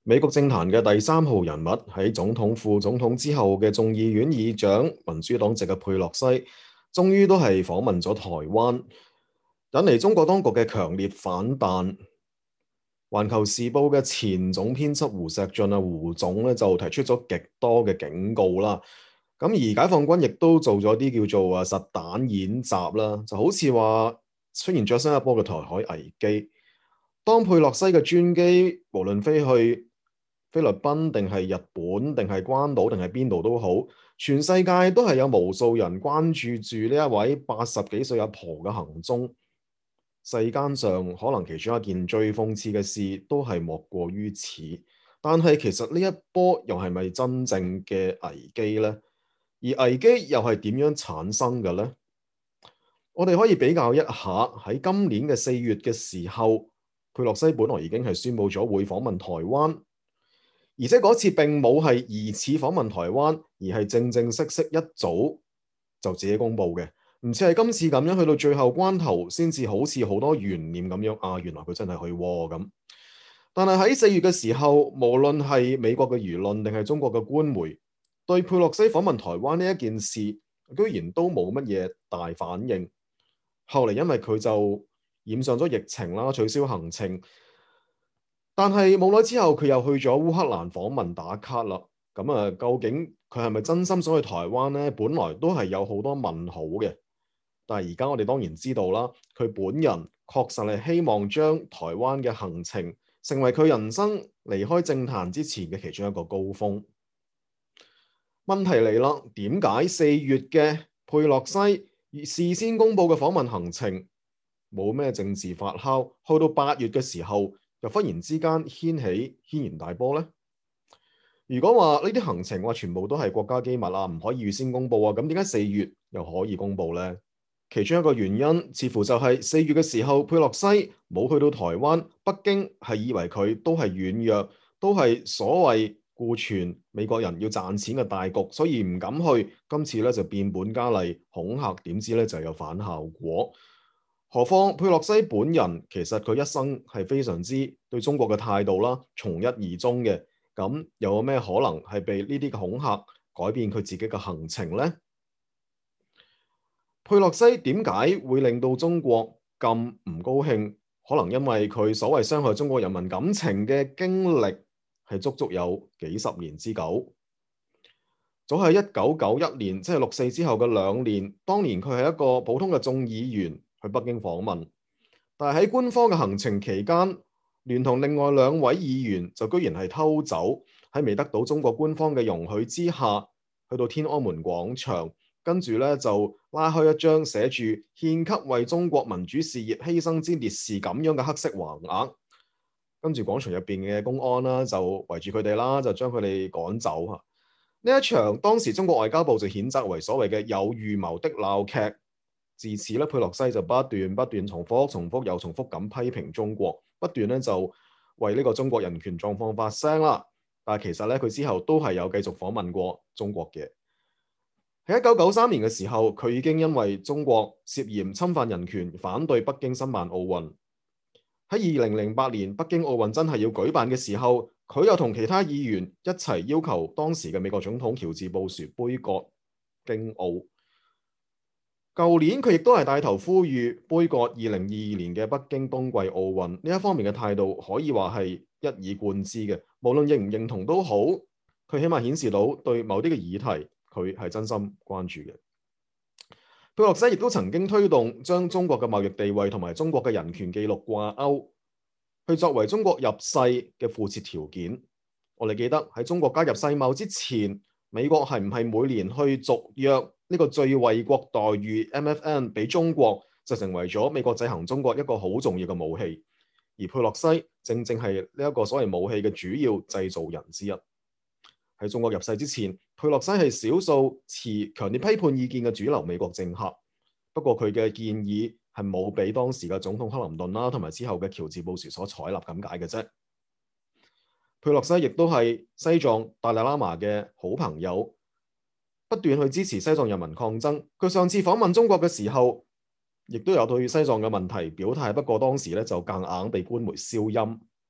美國政壇嘅第三號人物，喺總統、副總統之後嘅眾議院議長民主黨籍嘅佩洛西，終於都係訪問咗台灣，引嚟中國當局嘅強烈反彈。環球時報嘅前總編輯胡錫進胡總咧就提出咗極多嘅警告啦。咁而解放軍亦都做咗啲叫做實彈演習啦，就好似話出現咗新一波嘅台海危機。當佩洛西嘅專機無論飛去菲律賓定係日本定係關島定係邊度都好，全世界都係有無數人關注住呢一位80幾歲阿婆嘅行蹤。世間上可能其中一件最諷刺嘅事都係莫過於此，但係其實呢一波又係咪真正嘅危機呢？而危機又係點樣產生嘅呢？我哋可以比較一下，喺今年嘅4月嘅時候，佩洛西本來已經係宣布咗會訪問台灣，而且嗰次並冇係疑似訪問台灣，而係正正式式一早就自己公布嘅。唔似係今次咁樣去到最後關頭先至好似好多懸念咁樣原來佢真係去咁。但係喺4月嘅時候，無論係美國嘅輿論定係中國嘅官媒，對佩洛西訪問台灣呢一件事，居然都冇乜嘢大反應。後嚟因為佢就染上咗疫情啦，取消行程，但係冇耐之後佢又去咗烏克蘭訪問打卡啦。咁究竟佢係咪真心想去台灣呢？本來都係有好多問號嘅。但係而家我哋當然知道啦，佢本人確實係希望將台灣嘅行程成為佢人生離開政壇之前嘅其中一個高峰。問題嚟啦，點解4月嘅佩洛西事先公布嘅訪問行程冇咩政治發酵，去到8月嘅時候又忽然之間掀起軒然大波呢？如果話呢啲行程話全部都係國家機密唔可以預先公布咁點解4月又可以公布呢？其中一個原因，似乎就係4月嘅時候，佩洛西冇去到台灣，北京係以為佢都係軟弱，都係所謂顧全美國人要賺錢嘅大局，所以唔敢去。今次咧就變本加厲恐嚇，點知咧就有反效果。何況佩洛西本人其實佢一生係非常之對中國嘅態度啦，從一而終嘅。咁有咩可能係被呢啲嘅恐嚇改變佢自己嘅行程呢？佩洛西點解會令到中國咁唔高興？可能因為佢所謂傷害中國人民感情嘅經歷係足足有幾十年之久。早喺1991年，即係6.4之後嘅2年，當年佢係一個普通嘅眾議員去北京訪問，但係喺官方嘅行程期間，聯同另外2位議員就居然係偷走，喺未得到中國官方嘅容許之下，去到天安門廣場。跟住咧就拉開一張寫住獻給為中國民主事業犧牲之烈士咁樣嘅黑色橫額，跟住廣場入邊嘅公安啦就圍住佢哋啦，就將佢哋趕走嚇。呢一場當時中國外交部就譴責為所謂嘅有預謀的鬧劇。自此咧，佩洛西就不斷重複又重複咁批評中國，不斷咧就為呢個中國人權狀況發聲啦。但係其實咧佢之後都係有繼續訪問過中國嘅。喺1993年嘅時候，佢已經因為中國涉嫌侵犯人權，反對北京申辦奧運。喺2008年北京奧運真係要舉辦嘅時候，佢又同其他議員一齊要求當時嘅美國總統喬治布殊杯葛京奧。舊年佢亦都係帶頭呼籲杯葛2022年嘅北京冬季奧運。呢一方面嘅態度可以話係一以貫之嘅，無論認唔認同都好，佢起碼顯示到對某啲嘅議題，佢係真心關注嘅。佩洛西亦都曾經推動將中國嘅貿易地位同埋中國嘅人權記錄掛鈎，去作為中國入世嘅附設條件。我哋記得喺中國加入世貿之前，美國係唔係每年去續約呢個最惠國待遇 MFN 俾中國，就成為咗美國制衡中國一個好重要嘅武器。而佩洛西正正係呢一個所謂武器嘅主要製造人之一。喺中國入世之前，佩洛西係少數持強烈批判意見嘅主流美國政客。不過佢嘅建議係冇俾當時嘅總統克林頓啦，同埋之後嘅喬治布殊所採納咁解嘅啫。佩洛西亦都係西藏達賴喇嘛嘅好朋友，不斷去支持西藏人民抗爭。佢上次訪問中國嘅時候，亦都有對西藏嘅問題表態，不過當時咧就硬被官媒消音。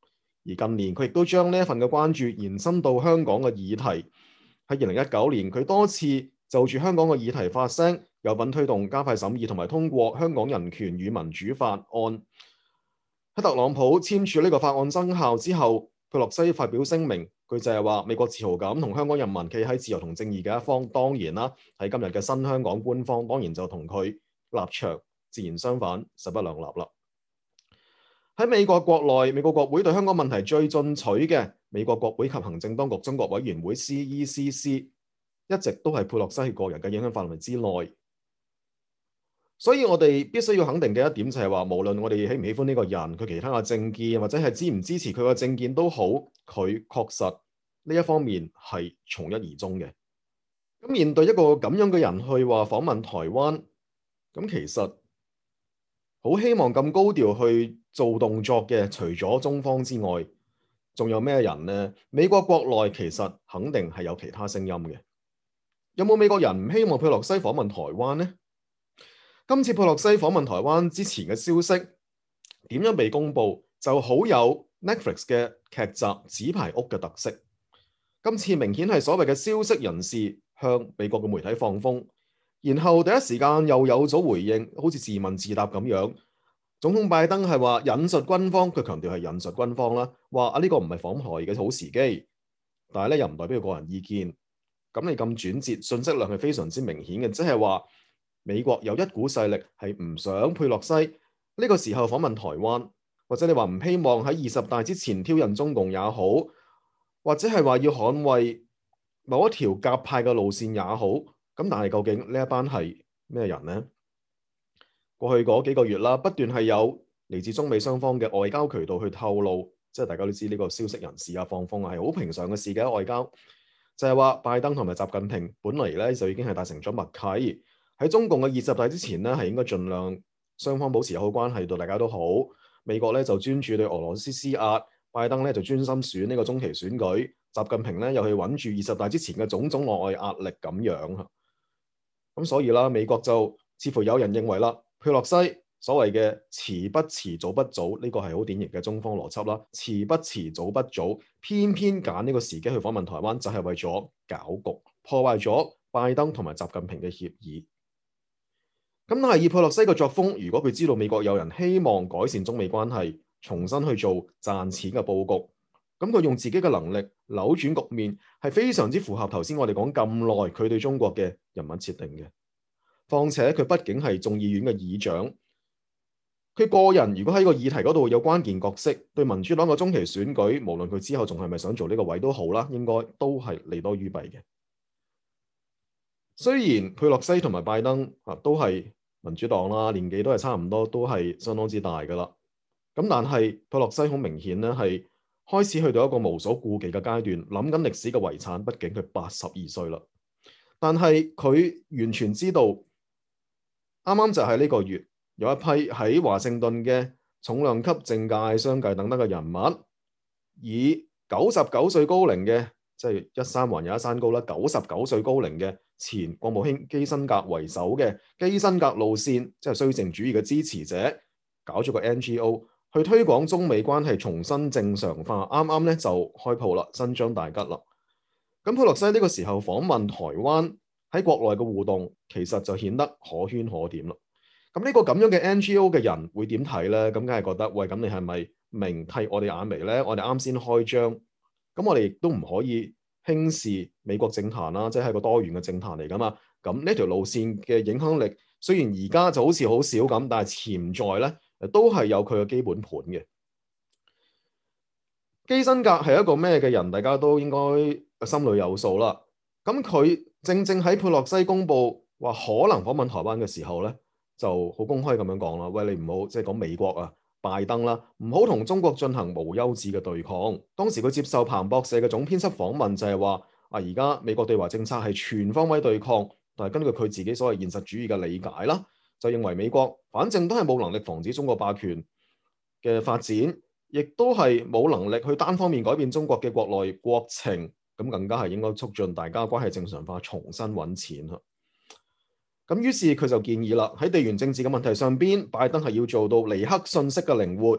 而近年佢亦都將呢一份嘅關注延伸到香港嘅議題。喺2019年，佢多次就住香港嘅議題發聲，有份推動加快審議同埋通過香港人權與民主法案。喺特朗普簽署呢個法案生效之後，佩洛西發表聲明，佢就係話美國自豪咁同香港人民企喺自由同正義嘅一方。當然啦，喺今日嘅新香港官方當然就同佢立場自然相反，勢不兩立啦。喺美國國內，美國國會對香港問題最進取嘅美國國會及行政當局中國委員會 CECC 一直都係佩洛西個人嘅影響範圍之內。所以我哋必須要肯定嘅一點就係話，無論我哋喜唔喜歡呢個人，佢其他嘅政見或者係支唔支持佢嘅政見都好，佢確實呢一方面係從一而終嘅。咁面對一個咁樣嘅人去話訪問台灣，咁其實好希望咁高調去做動作嘅，除咗中方之外，仲有咩人呢？美國國內其實肯定係有其他聲音嘅。有冇美國人唔希望佩洛西訪問台灣呢？今次佩洛西訪問台灣之前嘅消息點樣被公布，就好有 Netflix 嘅劇集《紙牌屋》嘅特色。今次明顯係所謂嘅消息人士向美國嘅媒體放風，然後第一時間又有咗回應，好似自問自答咁樣。總統拜登係話引述軍方，佢強調係引述軍方啦，話呢個唔係訪台嘅好時機，但係咧又唔代表個人意見。咁你咁轉折，信息量係非常之明顯嘅，即係話美國有一股勢力係唔想佩洛西呢個時候訪問台灣，或者你話唔希望喺20大之前挑釁中共也好，或者係話要捍衛某一條鴿派嘅路線也好。咁但係究竟呢一班係咩人呢？過去嗰幾個月啦，不斷係有嚟自中美雙方嘅外交渠道去透露，即係大家都知呢個消息人士啊放風係好平常嘅事嘅外交，就係話拜登同埋習近平本嚟咧就已經係達成咗默契。喺中共嘅20大之前咧，係應該盡量雙方保持好關係，對大家都好。美國咧就專注對俄羅斯施壓，拜登咧就專心選呢個中期選舉，習近平咧又去穩住20大之前嘅種種外壓力咁樣。咁所以啦，美國就似乎有人認為啦，佩洛西所謂嘅遲不遲早不早，呢個係好典型嘅中方邏輯啦。遲不遲早不早，偏偏揀呢個時機去訪問台灣，就係為咗搞局，破壞咗拜登同埋習近平嘅協議。咁但係以佩洛西嘅作風，如果佢知道美國有人希望改善中美關係，重新去做賺錢嘅佈局，咁佢用自己嘅能力扭轉局面，係非常之符合頭先我哋講咁耐佢對中國嘅人物設定嘅。況且佢畢竟係眾議院嘅議長，佢個人如果喺個議題嗰度有關鍵角色，對民主黨嘅中期選舉，無論佢之後仲係咪想做呢個位都好啦，應該都係利多於弊嘅。雖然佩洛西同埋拜登都係民主黨啦，年紀都係差唔多，都係相當之大噶啦。咁但係佩洛西好明顯咧，係開始去到一個無所顧忌嘅階段，諗緊歷史嘅遺產。畢竟佢82歲啦，但係佢完全知道，啱啱就係呢個月，有一批喺華盛頓嘅重量級政界、商界等等嘅人物，以99歲高齡嘅，即係一山還有一山高啦，99歲高齡嘅前國務卿基辛格為首嘅基辛格路線，即係綏靖主義嘅支持者，搞咗個 NGO 去推廣中美關係重新正常化。啱啱咧就開鋪啦，伸張大吉啦。咁佩洛西呢個時候訪問台灣，喺國內嘅互動其實就顯得可圈可點啦。咁呢個咁樣嘅 NGO 嘅人會點睇呢？咁梗係覺得，喂，咁你係咪明剃我哋眼眉呢？我哋啱先開張，咁我哋亦都唔可以輕視美國政壇啦，即係個多元嘅政壇嚟噶嘛。咁呢條路線嘅影響力雖然而家就好似好少咁，但係潛在呢都係有佢嘅基本盤嘅。基辛格係一個咩嘅人？大家都應該心裏有數啦。咁佢正正喺佩洛西公布話可能訪問台灣嘅時候呢，就好公開咁樣講啦。喂，你唔好即係講美國啊，拜登啦，唔好同中國進行無休止嘅對抗。當時佢接受彭博社嘅總編輯訪問就係話，而家美國對華政策係全方位對抗，但係根據佢自己所謂現實主義嘅理解啦，就認為美國反正都係冇能力防止中國霸權嘅發展，亦都係冇能力去單方面改變中國嘅國內國情，咁更加係應該促進大家關係正常化，重新揾錢。咁於是佢就建議啦，喺地緣政治嘅問題上邊，拜登係要做到尼克遜式嘅靈活，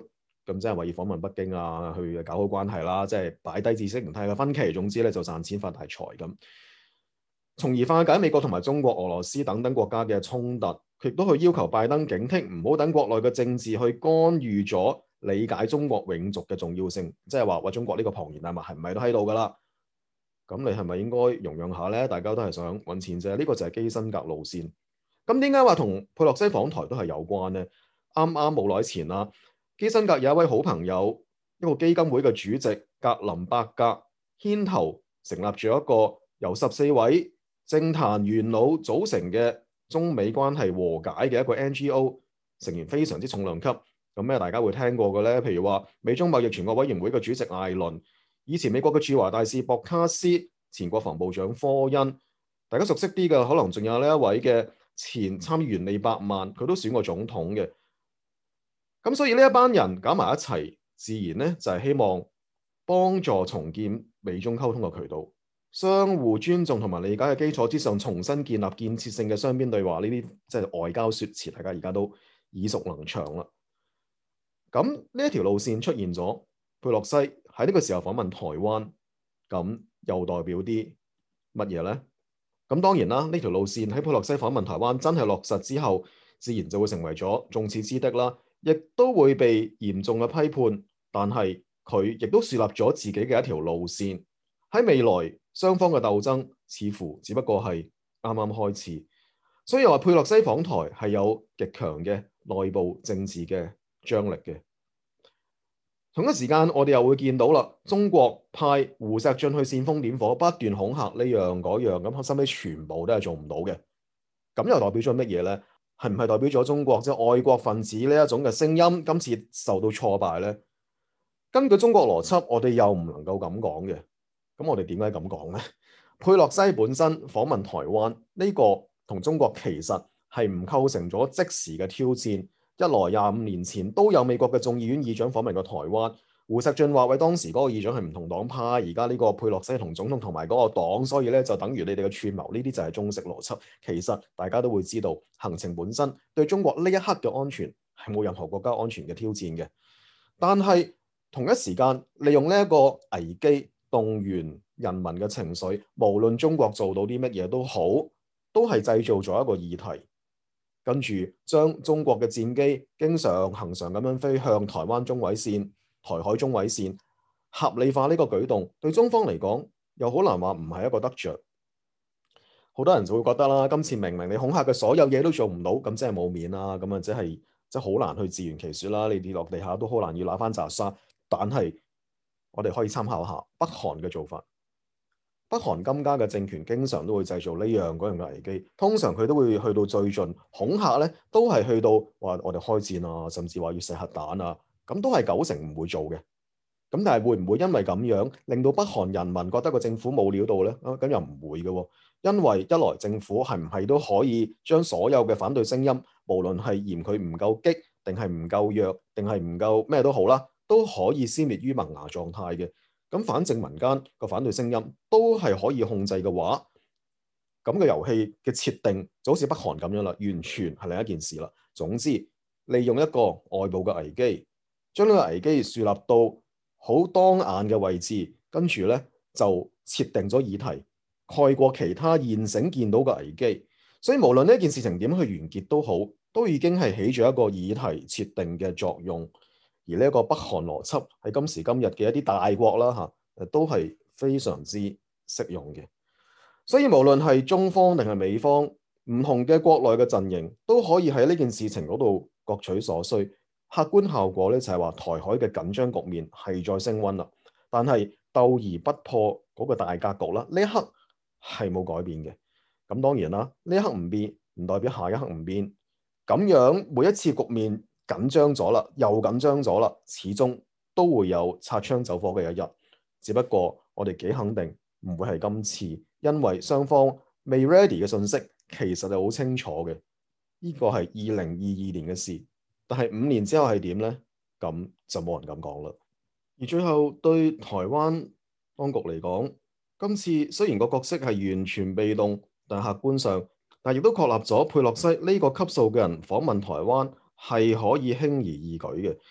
咁即係話要訪問北京啊，去搞好關係啦，即係擺低知識形態嘅分歧，總之咧就賺錢發大財咁，從而化解美國同埋中國、俄羅斯等等國家嘅衝突，亦都去要求拜登警惕，唔好等國內嘅政治去干預咗理解中國永續嘅重要性，即係話中國呢個龐然大物係唔係都喺度噶啦？咁你係咪應該容讓下呢？大家都係想揾錢啫，呢個就係基辛格路線。咁點解話同佩洛西訪台都係有關呢？啱啱冇耐前啦，基辛格有一位好朋友，一個基金會嘅主席格林伯格牽頭成立咗一個由14位政壇元老組成嘅中美關係和解嘅一個 NGO， 成員非常之重量級。咁咩大家會聽過嘅呢？譬如話美中貿易全國委員會嘅主席艾倫，以前美國嘅駐華大使博卡斯，前國防部長科恩，大家熟悉啲嘅可能仲有呢一位嘅前參議員利伯曼，佢都選過總統嘅。咁所以呢一班人搞埋一齊，自然咧就係希望幫助重建美中溝通嘅渠道，相互尊重同埋理解嘅基礎之上，重新建立建設性嘅雙邊對話。呢啲即係外交說辭，大家而家都耳熟能詳啦。咁呢一條路線出現咗，佩洛西喺呢個時候訪問台灣，咁又代表啲乜嘢呢？咁當然啦，呢條路線喺佩洛西訪問台灣真係落實之後，自然就會成為咗眾矢之的啦，亦都會被嚴重嘅批判。但係佢亦都樹立咗自己嘅一條路線，喺未來雙方嘅鬥爭似乎只不過係啱啱開始。所以話佩洛西訪台係有極強嘅內部政治嘅張力嘅。同一時間，我哋又會見到啦，中國派胡錫進去煽風點火，不斷恐嚇呢樣嗰樣，咁收尾全部都係做唔到嘅。咁又代表咗乜嘢呢？係唔係代表咗中國即係愛國分子呢一種嘅聲音今次受到挫敗呢？根據中國邏輯，我哋又唔能夠咁講嘅。咁我哋點解咁講呢？佩洛西本身訪問台灣呢個同中國其實係唔構成咗即時嘅挑戰。一來25年前都有美國嘅眾議院議長訪問過台灣，胡錫進話喂，當時嗰個議長係唔同黨派，而家呢個佩洛西同總統同埋嗰個黨，所以咧就等於你哋嘅串謀，呢啲就係中式邏輯。其實大家都會知道，行程本身對中國呢一刻嘅安全係冇任何國家安全嘅挑戰嘅。但係同一時間利用呢一個危機動員人民嘅情緒，無論中國做到啲乜嘢都好，都係製造咗一個議題。跟住將中國嘅戰機經常恆常咁樣飛向台灣中位線、台海中位線，合理化呢個舉動，對中方嚟講又好難話唔係一個得着。好多人就會覺得啦，今次明明你恐嚇嘅所有嘢都做唔到，咁即係冇面啦，咁啊即係好難去自圓其說啦。你跌落地下都好難要拿翻紮沙。但係我哋可以參考下北韓嘅做法。北韓今家嘅政權經常都會製造呢樣嗰樣嘅危機，通常佢都會去到最盡，恐嚇咧都係去到話我哋開戰啊，甚至話要射核彈啊，咁都係90%唔會做嘅。咁但係會唔會因為咁樣令到北韓人民覺得個政府冇料到呢？咁又唔會嘅喎，因為一來政府係唔係都可以將所有嘅反對聲音，無論係嫌佢唔夠激，定係唔夠弱，定係唔夠咩都好啦，都可以消滅於萌芽狀態嘅。咁反正民間個反對聲音都係可以控制嘅話，咁個遊戲嘅設定就好似北韓咁樣啦，完全係另一件事啦。總之，利用一個外部嘅危機，將呢個危機樹立到好當眼嘅位置，跟住咧就設定咗議題，蓋過其他現成見到嘅危機。所以無論呢件事情點去完結都好，都已經係起咗一個議題設定嘅作用。而呢一個北韓邏輯喺今時今日嘅一啲大國啦嚇，都係非常之適用嘅。所以無論係中方定係美方，唔同嘅國內嘅陣營都可以喺呢件事情嗰度各取所需。客觀效果咧就係話台海嘅緊張局面係再升溫啦。但係鬥而不破嗰個大格局啦，呢一刻係冇改變嘅。咁當然啦，呢一刻唔變唔代表下一刻唔變。咁樣每一次局面緊張咗啦，又緊張咗啦，始終都會有擦槍走火嘅一日。只不過我哋幾肯定唔會係今次，因為雙方未 ready 嘅信息其實係好清楚嘅。呢個係2022年嘅事，但係5年之後係點呢？咁就冇人敢講啦。而最後對台灣當局嚟講，今次雖然個角色係完全被動，但客觀上，但亦都確立咗佩洛西呢個級數嘅人訪問台灣係可以輕而易舉嘅。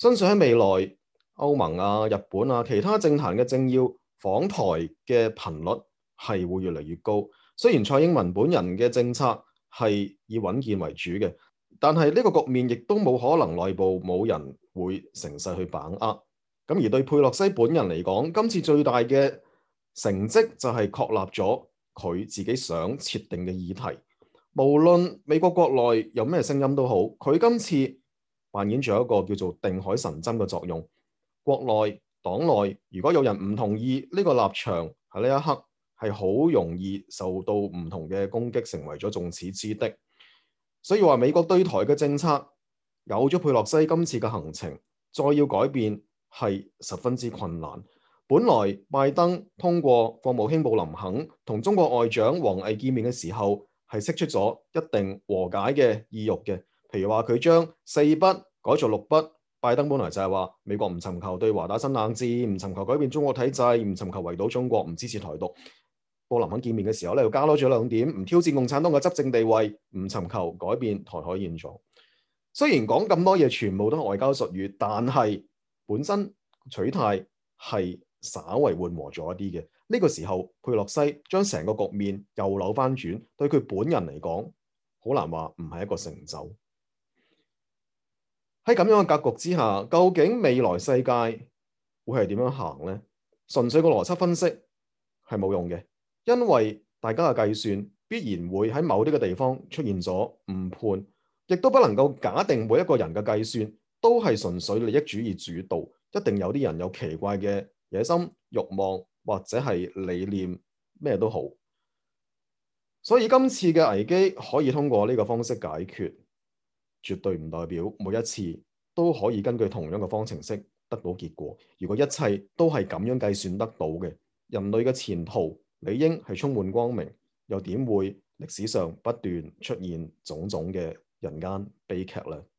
相信喺未來，歐盟啊、日本啊、其他政壇嘅政要訪台嘅頻率係會越嚟越高。雖然蔡英文本人嘅政策係以穩健為主嘅，但係呢個局面亦都冇可能內部冇人會乘勢去把握。咁而對佩洛西本人嚟講，今次最大嘅成績就係確立咗佢自己想設定嘅議題。無論美國國內有咩聲音都好，佢今次扮演咗一個叫做定海神針嘅作用。國內黨內如果有人唔同意呢個立場，喺呢一刻係好容易受到唔同嘅攻擊，成為咗眾矢之的。所以話美國對台嘅政策有咗佩洛西今次嘅行程，再要改變係十分之困難。本來拜登通過國務卿布林肯同中國外長王毅見面嘅時候，係釋出咗一定和解嘅意欲嘅。譬如話佢將4不改做6不，拜登本來就係話美國唔尋求對華打新冷戰，唔尋求改變中國體制，唔尋求圍堵中國，唔支持台獨。布林肯見面嘅時候咧，又加多咗2點，唔挑戰共產黨嘅執政地位，唔尋求改變台海現狀。雖然講咁多嘢全部都係外交術語，但係本身取態係稍為緩和咗一啲嘅。呢個時候佩洛西將成個局面又扭翻轉，對佢本人嚟講，好難話唔係一個成就。喺咁樣嘅格局之下，究竟未來世界會係點樣行呢？純粹個邏輯分析係冇用嘅，因為大家嘅計算必然會喺某啲嘅地方出現咗誤判，亦都不能夠假定每一個人嘅計算都係純粹利益主義主導，一定有啲人有奇怪嘅野心、慾望或者係理念，咩都好。所以今次嘅危機可以通過呢個方式解決，絕對唔代表每一次都可以根據同樣嘅方程式得到結果。如果一切都係咁樣計算得到嘅，人類嘅前途理應係充滿光明，又點會歷史上不斷出現種種嘅人間悲劇呢？